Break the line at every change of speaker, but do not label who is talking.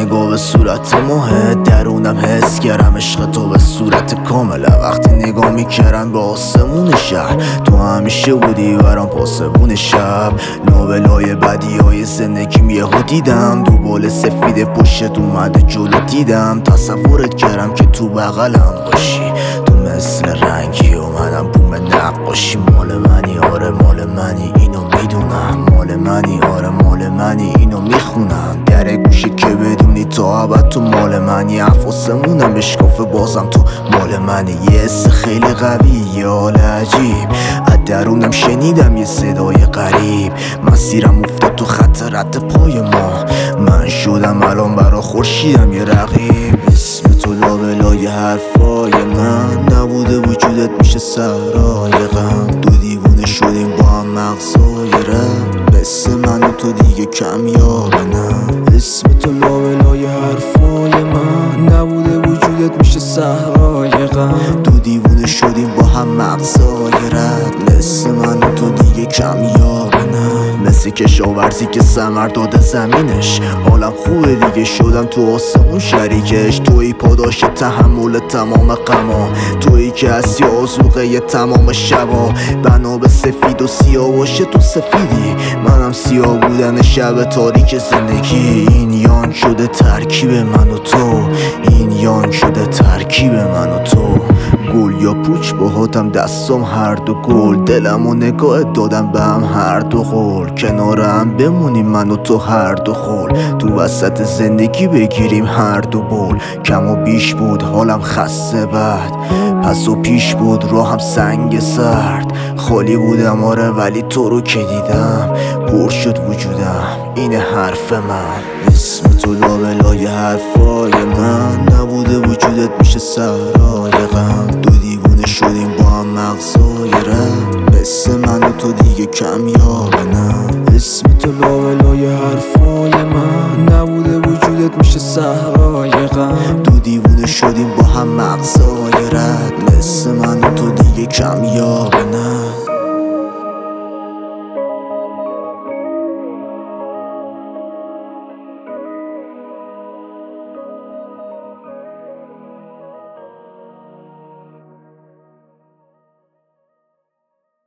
نگاه به صورت ماه درونم حس کردم عشق تو به صورت کامله. وقتی نگاه میکردم به آسمون شهر تو همیشه بودی برام پاسبون شب. لابلای بدی های زندگیم یهو دیدم دو بال سفید پشت اومده جلو دیدم. تصورت کردم که تو بغلم باشی تو مثل رنگی اومدم بوم نقاشی. مال منی آره مال منی اینو میدونم، مال منی آره مال منی اینو میخونم. در گوشه که بدونی تا ابد تو مال منی. افاسمونم اشکافه بازم تو مال منی. یه حس خیلی قوی یه حال عجیب از درونم شنیدم یه صدای غریب. مسیرم افتاد تو خط رد پای ما، من شدم الان برا خورشیدم یه رقیب. اسم تو لابلای حرفای من نبوده وجودت میشه صحرای غم. دو دیوونه شدیم با هم مغزای رب، مثل من و تو دیگه کمیابه نه. اسم تو لابلای حرفای من نبوده وجودت میشه صحرای غم. دو دیوونه شدیم با هم مغزای رب، مثل من و تو دیگه کمیابه نه. مثل کشاورزی که ثمر داده زمینش، حالم خوبه دیگه شدم تو آسمون شریکش. توی پاداش تحمل تمام غما، تویی که هستی آزوقه تمام شبا. بنا به سفید و سیاه باشه تو سفیدی، منم سیاه بودن شب تاریک زندگی. این یان شده ترکیب من و تو، این یان شده ترکیب من و تو. گل یا پوچ باهاتم دستم هر دو گل، دلم و نگاه دادم به هم هر دو قول. کنار هم بمونیم من و تو هر دو خول، تو وسط زندگی بگیریم هر دو بول. کم و بیش بود حالم خسته بعد، پس و پیش بود راهم سنگ سرد. خالی بودم آره ولی تو رو که دیدم پر شد وجودم، این حرف من. اسم تو لابلای حرفای من نبوده وجودت میشه صحرای غم. دو دیوونه شدیم با هم مغزای رب، مثل من و تو دیگه کمیابه نه. اسم تو لابلای حرفای من نبوده وجودت میشه صحرای غم. دو دیوونه شدیم با هم مغزای رب، مثل من و تو دیگه کمیابه نه.